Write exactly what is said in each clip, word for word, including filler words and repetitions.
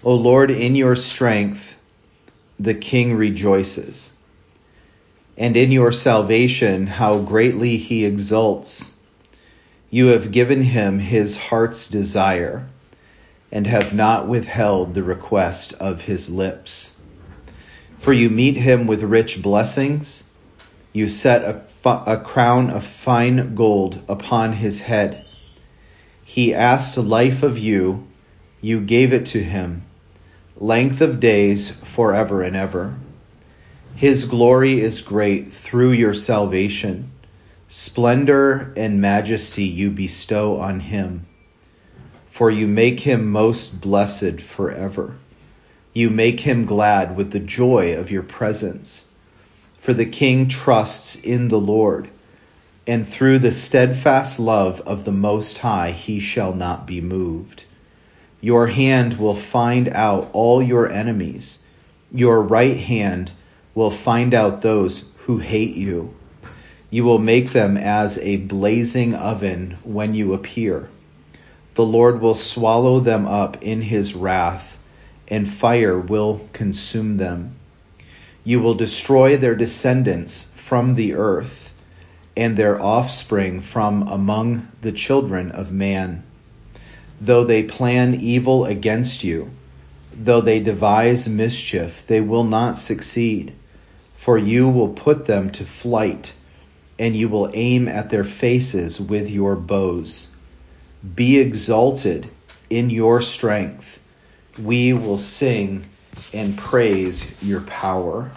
O Lord, in your strength the king rejoices, and in your salvation how greatly he exults. You have given him his heart's desire, and have not withheld the request of his lips. For you meet him with rich blessings. You set a, a crown of fine gold upon his head. He asked life of you. You gave it to him, length of days forever and ever. His glory is great through your salvation. Splendor and majesty you bestow on him. For you make him most blessed forever. You make him glad with the joy of your presence. For the king trusts in the Lord, and through the steadfast love of the Most High he shall not be moved. Your hand will find out all your enemies. Your right hand will find out those who hate you. You will make them as a blazing oven when you appear. The Lord will swallow them up in his wrath, and fire will consume them. You will destroy their descendants from the earth, and their offspring from among the children of man. Though they plan evil against you, though they devise mischief, they will not succeed. For you will put them to flight, and you will aim at their faces with your bows. Be exalted in your strength. We will sing and praise your power.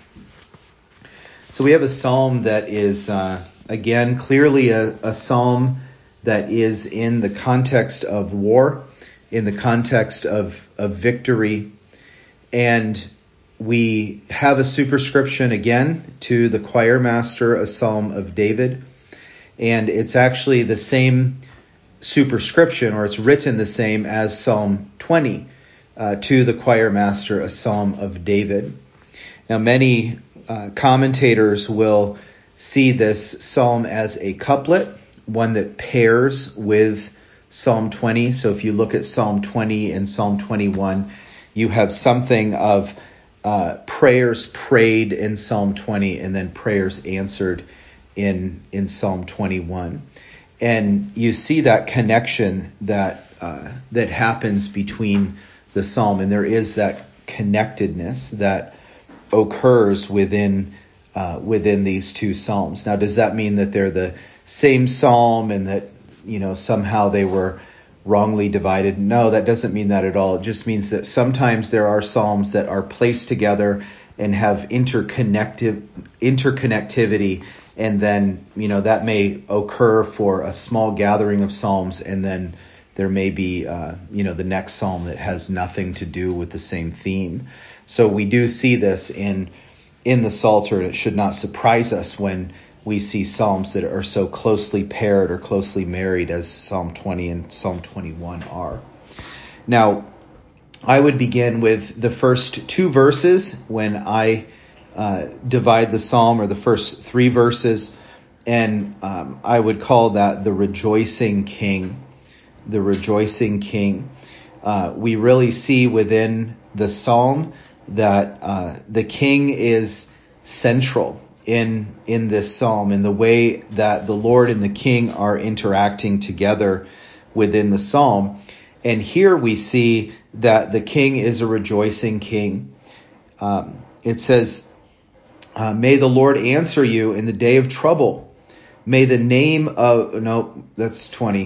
So we have a psalm that is, uh, again, clearly a, a psalm that is in the context of war, in the context of, of victory. And we have a superscription again to the choir master, a psalm of David. And it's actually the same superscription, or it's written the same as Psalm twenty, uh, to the choir master, a psalm of David. Now, many uh, commentators will see this psalm as a couplet, one that pairs with Psalm twenty. So if you look at Psalm twenty and Psalm twenty-one, you have something of uh, prayers prayed in Psalm twenty and then prayers answered in, in Psalm twenty-one. And you see that connection that uh, that happens between the psalm, and there is that connectedness that occurs within uh, within these two psalms. Now, does that mean that they're the same psalm and that, you know, somehow they were wrongly divided? No, that doesn't mean that at all. It just means that sometimes there are psalms that are placed together and have interconnective interconnectivity. And then, you know, that may occur for a small gathering of psalms, and then there may be, uh, you know, the next psalm that has nothing to do with the same theme. So we do see this in in the Psalter, and it should not surprise us when we see psalms that are so closely paired or closely married as Psalm twenty and Psalm twenty-one are. Now, I would begin with the first two verses when I Uh, divide the psalm, or the first three verses, and um, I would call that the rejoicing king. The rejoicing king. Uh, we really see within the psalm that uh, the king is central in in this psalm, in the way that the Lord and the king are interacting together within the psalm. And here we see that the king is a rejoicing king. Um, it says, Uh, may the Lord answer you in the day of trouble. May the name of, no, that's twenty,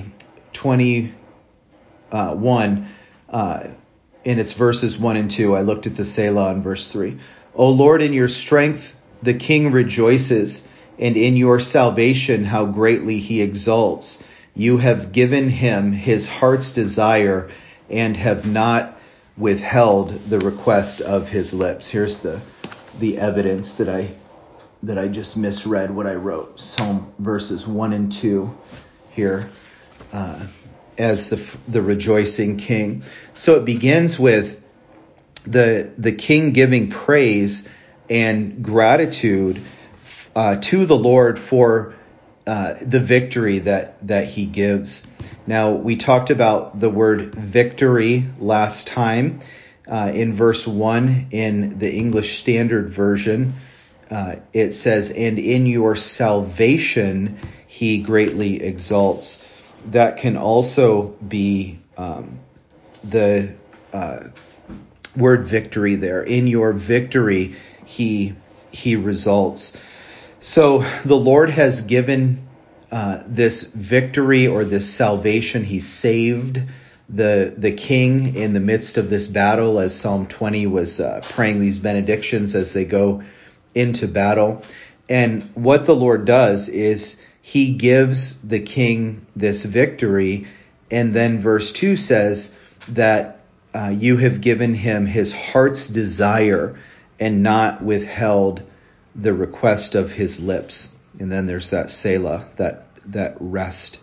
twenty-one, uh, in its verses one and two. I looked at the Selah in verse three. O Lord, in your strength, the king rejoices, and in your salvation, how greatly he exults. You have given him his heart's desire and have not withheld the request of his lips. Here's the the evidence that I that I just misread what I wrote. Psalm verses one and two here uh, as the the rejoicing king. So it begins with the the king giving praise and gratitude uh, to the Lord for uh, the victory that that he gives. Now, we talked about the word victory last time. Uh, in verse one in the English Standard Version, uh, it says, "And in your salvation he greatly exalts." That can also be um, the uh, word victory there. In your victory he he results. So the Lord has given uh, this victory or this salvation. He saved the the king in the midst of this battle, as Psalm twenty was uh, praying these benedictions as they go into battle. And what the Lord does is he gives the king this victory. And then verse two says that uh, you have given him his heart's desire and not withheld the request of his lips. And then there's that Selah, that that rest.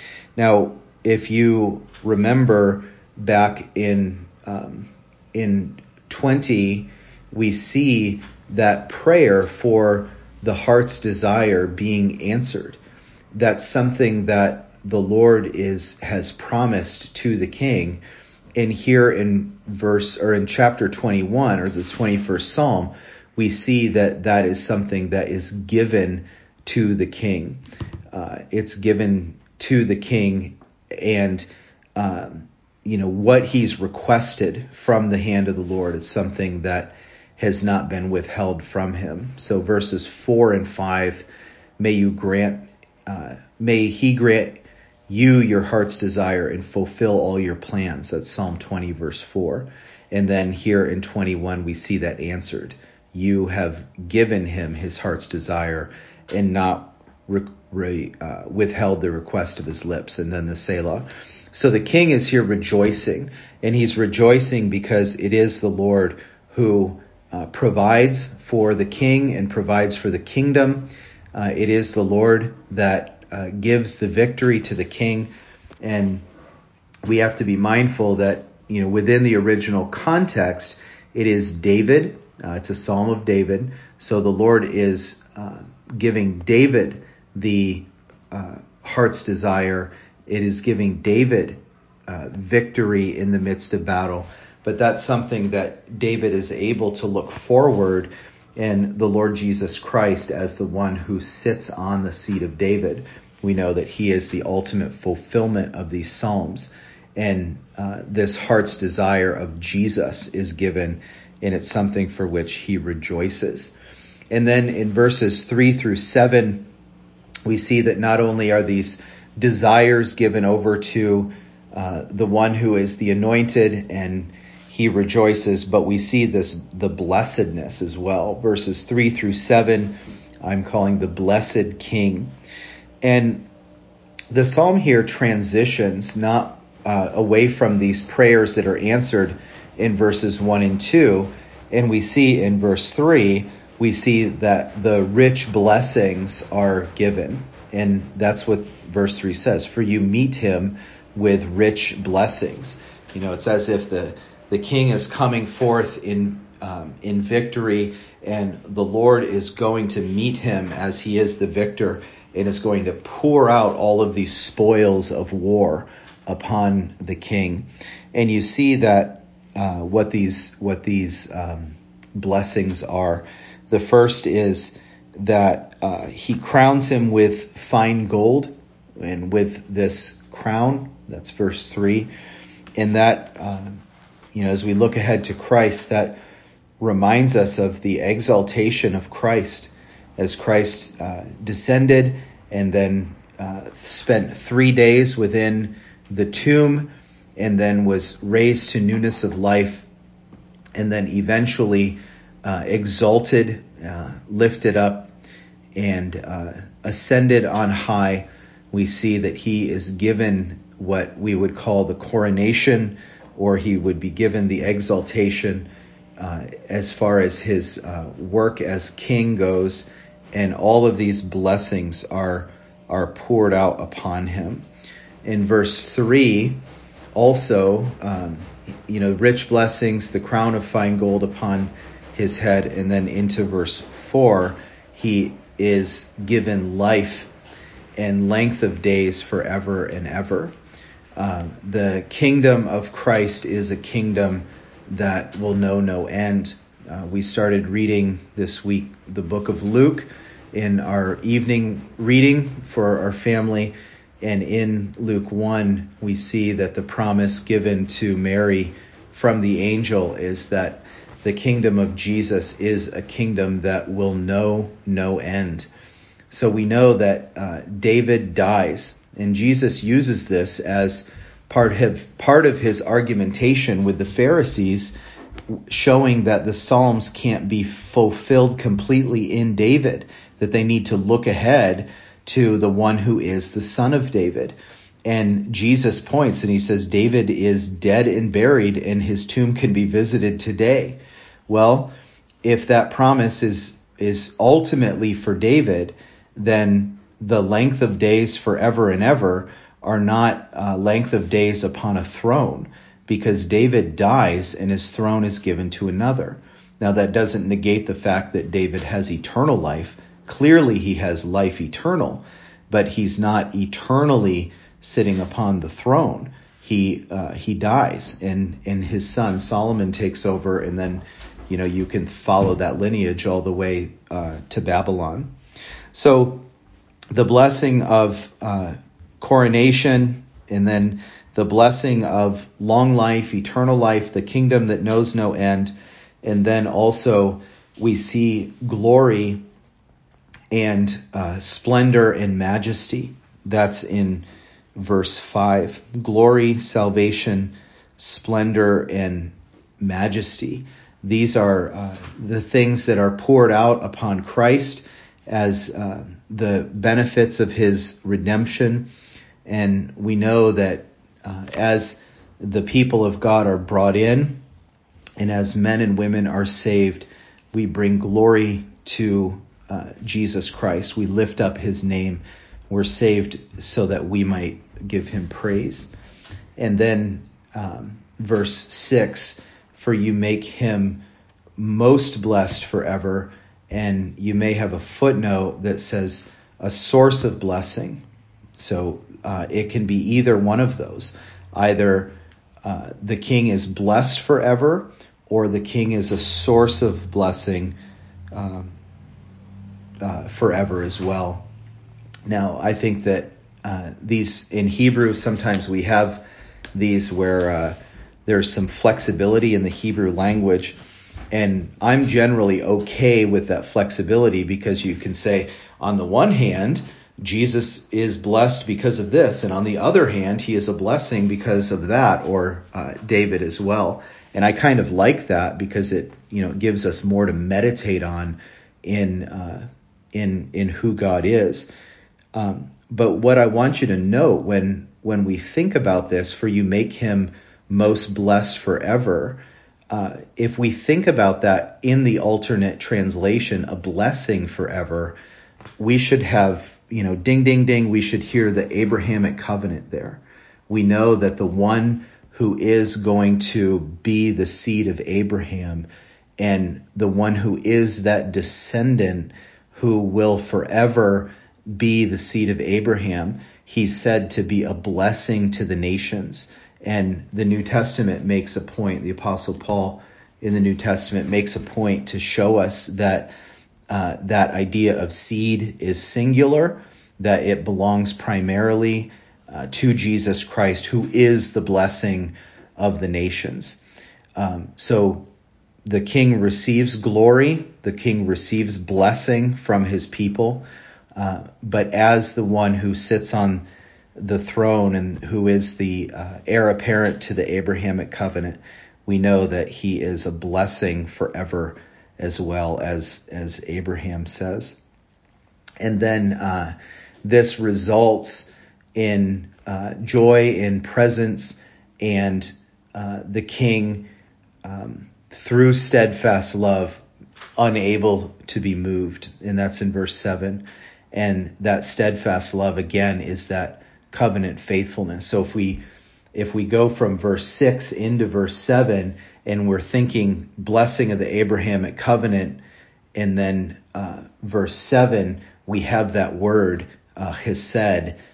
Now, if you remember back in um, in twenty, we see that prayer for the heart's desire being answered. That's something that the Lord is has promised to the king. And here in verse or in chapter twenty-one, or this twenty-first Psalm, we see that that is something that is given to the king. Uh, it's given to the king, and um, you know what he's requested from the hand of the Lord is something that has not been withheld from him. So verses four and five, may you grant, uh, may he grant you your heart's desire and fulfill all your plans. That's Psalm twenty, verse four. And then here in twenty-one, we see that answered. You have given him his heart's desire and not re- re- uh, withheld the request of his lips. And then the Selah. So the king is here rejoicing, and he's rejoicing because it is the Lord who uh, provides for the king and provides for the kingdom. Uh, it is the Lord that uh, gives the victory to the king. And we have to be mindful that, you know, within the original context, it is David. Uh, it's a Psalm of David. So the Lord is uh, giving David the uh, heart's desire. It is giving David uh, victory in the midst of battle. But that's something that David is able to look forward in the Lord Jesus Christ as the one who sits on the seat of David. We know that he is the ultimate fulfillment of these Psalms. And uh, this heart's desire of Jesus is given, and it's something for which he rejoices. And then in verses three through seven, we see that not only are these desires given over to uh, the one who is the anointed and he rejoices, but we see this, the blessedness as well. Verses three through seven, I'm calling the blessed king. And the psalm here transitions not uh, away from these prayers that are answered in verses one and two. And we see in verse three, we see that the rich blessings are given. And that's what verse three says. For you meet him with rich blessings. You know, it's as if the, the king is coming forth in um, in victory, and the Lord is going to meet him as he is the victor, and is going to pour out all of these spoils of war upon the king. And you see that uh, what these what these um, blessings are. The first is that uh, he crowns him with fine gold, and with this crown, that's verse three. And that, uh, you know, as we look ahead to Christ, that reminds us of the exaltation of Christ as Christ uh, descended and then uh, spent three days within the tomb, and then was raised to newness of life, and then eventually uh, exalted, uh, lifted up, and uh, ascended on high. We see that he is given what we would call the coronation, or he would be given the exaltation uh, as far as his uh, work as king goes, and all of these blessings are are poured out upon him. In verse three, also, um, you know, rich blessings, the crown of fine gold upon his head, and then into verse four, he is given life and length of days forever and ever. Uh, the kingdom of Christ is a kingdom that will know no end. Uh, we started reading this week the book of Luke in our evening reading for our family. And in Luke one, we see that the promise given to Mary from the angel is that the kingdom of Jesus is a kingdom that will know no end. So we know that uh, David dies, and Jesus uses this as part of, part of his argumentation with the Pharisees, showing that the Psalms can't be fulfilled completely in David, that they need to look ahead to the one who is the son of David. And Jesus points and he says, David is dead and buried, and his tomb can be visited today. Well, if that promise is is ultimately for David, then the length of days forever and ever are not uh, length of days upon a throne, because David dies and his throne is given to another. Now, that doesn't negate the fact that David has eternal life. Clearly, he has life eternal, but he's not eternally sitting upon the throne. He uh, he dies, and and his son Solomon takes over, and then you know you can follow that lineage all the way uh, to Babylon. So the blessing of uh, coronation, and then the blessing of long life, eternal life, the kingdom that knows no end, and then also we see glory and uh, splendor and majesty. That's in verse five. Glory, salvation, splendor, and majesty. These are uh, the things that are poured out upon Christ as uh, the benefits of his redemption. And we know that uh, as the people of God are brought in, and as men and women are saved, we bring glory to uh, Jesus Christ. We lift up his name. We're saved so that we might give him praise. And then um, verse six, for you make him most blessed forever. And you may have a footnote that says a source of blessing. So uh, it can be either one of those. Either uh, the king is blessed forever, or the king is a source of blessing um, uh, forever as well. Now, I think that uh, these in Hebrew, sometimes we have these where uh, there's some flexibility in the Hebrew language. And I'm generally okay with that flexibility, because you can say, on the one hand, Jesus is blessed because of this, and on the other hand, he is a blessing because of that, or uh, David as well. And I kind of like that, because it, you know, gives us more to meditate on in uh, in in who God is. Um, but what I want you to note when when we think about this, for you make him most blessed forever. Uh, if we think about that in the alternate translation, a blessing forever, we should have, you know, ding, ding, ding, we should hear the Abrahamic covenant there. We know that the one who is going to be the seed of Abraham, and the one who is that descendant who will forever be the seed of Abraham, he's said to be a blessing to the nations. And the New Testament makes a point, the Apostle Paul in the New Testament makes a point to show us that uh, that idea of seed is singular, that it belongs primarily uh, to Jesus Christ, who is the blessing of the nations. Um, so the king receives glory, the king receives blessing from his people, uh, but as the one who sits on the throne and who is the uh, heir apparent to the Abrahamic covenant, we know that he is a blessing forever, as well as as Abraham says. And then uh, this results in uh, joy and presence, and uh, the king, um, through steadfast love, unable to be moved. And that's in verse seven. And that steadfast love, again, is that covenant faithfulness. So if we if we go from verse six into verse seven, and we're thinking blessing of the Abrahamic covenant, and then uh, verse seven, we have that word uh, hesed,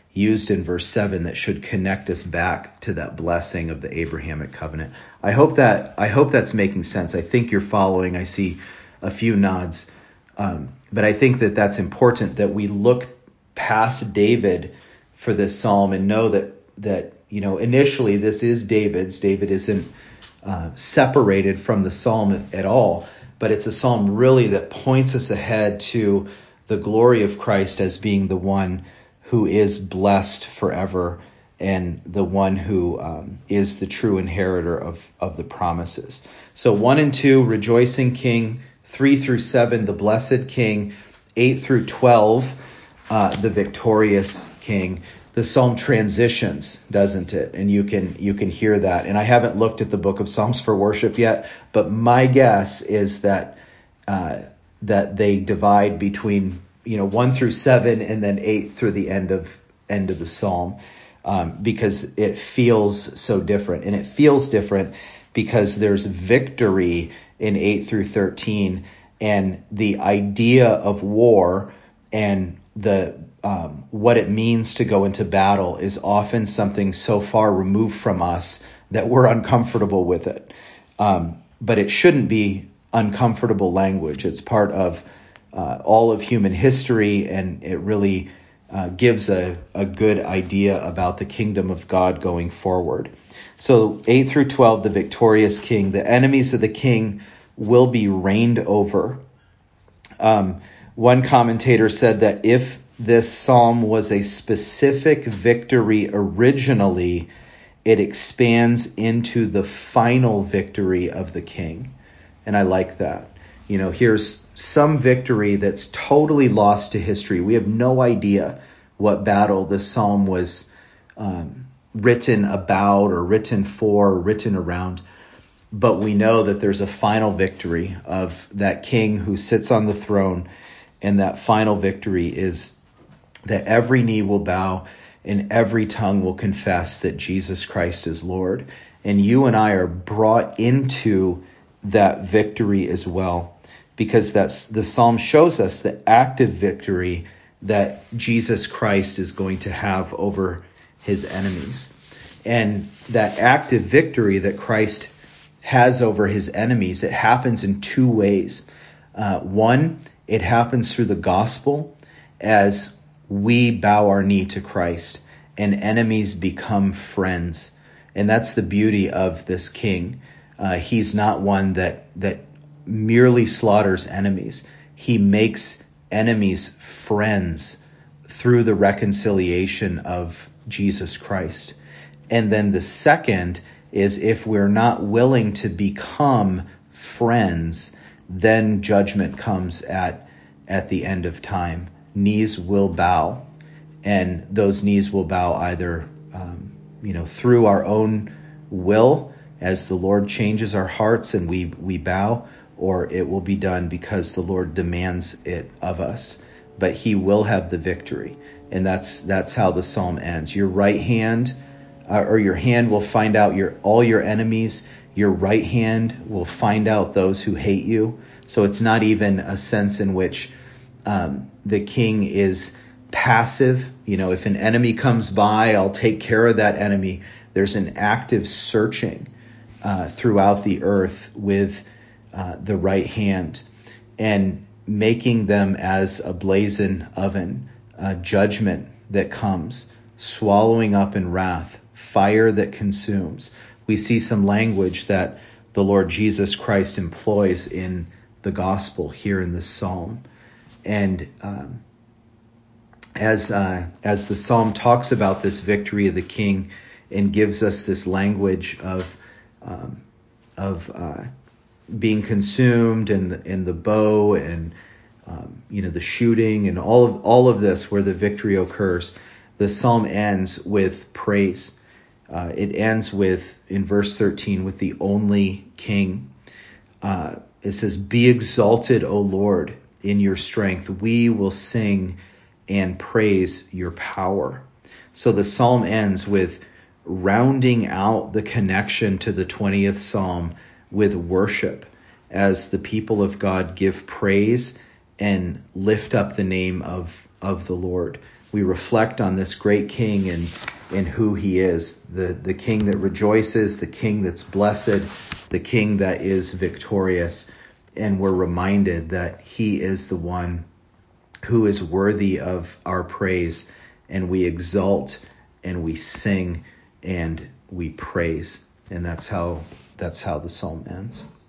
used in verse seven that should connect us back to that blessing of the Abrahamic covenant. I hope that I hope that's making sense. I think you're following. I see a few nods. Um, but I think that that's important, that we look past David for this psalm and know that, that you know, initially this is David's. David isn't uh, separated from the psalm at all, but it's a psalm really that points us ahead to the glory of Christ as being the one who is blessed forever and the one who um, is the true inheritor of, of the promises. So one and two, rejoicing King. Three through seven, the blessed King. Eight through twelve, uh, the victorious King. The psalm transitions, doesn't it? And you can you can hear that. And I haven't looked at the book of Psalms for worship yet, but my guess is that uh, that they divide between you know one through seven and then eight through the end of end of the psalm, um, because it feels so different. And it feels different because there's victory in eight through thirteen, and the idea of war and the um, what it means to go into battle is often something so far removed from us that we're uncomfortable with it. Um, but it shouldn't be uncomfortable language. It's part of uh, all of human history, and it really uh, gives a, a good idea about the kingdom of God going forward. So eight through twelve, the victorious King. The enemies of the King will be reigned over. Um, one commentator said that if this psalm was a specific victory originally, it expands into the final victory of the King. And I like that. You know, here's some victory that's totally lost to history. We have no idea what battle this psalm was um, written about or written for or written around. But we know that there's a final victory of that King who sits on the throne. And that final victory is that every knee will bow and every tongue will confess that Jesus Christ is Lord. And you and I are brought into that victory as well, because that's the psalm shows us the active victory that Jesus Christ is going to have over his enemies. And that active victory that Christ has over his enemies, it happens in two ways. Uh, one, it happens through the gospel as we bow our knee to Christ and enemies become friends. And that's the beauty of this King. Uh, he's not one that, that merely slaughters enemies. He makes enemies friends through the reconciliation of Jesus Christ. And then the second is, if we're not willing to become friends, then judgment comes at, at the end of time. Knees will bow, and those knees will bow either, um, you know, through our own will as the Lord changes our hearts and we, we bow, or it will be done because the Lord demands it of us. But he will have the victory. And that's, that's how the psalm ends. Your right hand, uh, or your hand will find out your, all your enemies. Your right hand will find out those who hate you. So it's not even a sense in which um, the King is passive. You know, if an enemy comes by, I'll take care of that enemy. There's an active searching uh, throughout the earth with uh, the right hand, and making them as a blazing oven, uh, judgment that comes, swallowing up in wrath, fire that consumes. We see some language that the Lord Jesus Christ employs in the gospel here in this psalm. And um, as uh, as the psalm talks about this victory of the King and gives us this language of um, of uh, being consumed, and the, and the bow, and um, you know the shooting, and all of all of this where the victory occurs, the psalm ends with praise. Uh, it ends with, in verse thirteen, with the only King. Uh, it says, "Be exalted, O Lord, in your strength. We will sing and praise your power." So the psalm ends with rounding out the connection to the twentieth psalm with worship, as the people of God give praise and lift up the name of, of the Lord. we reflect on this great King and, and who he is, the, the King that rejoices, the King that's blessed, the King that is victorious. And we're reminded that he is the one who is worthy of our praise, and we exalt and we sing and we praise. And that's how that's how the psalm ends.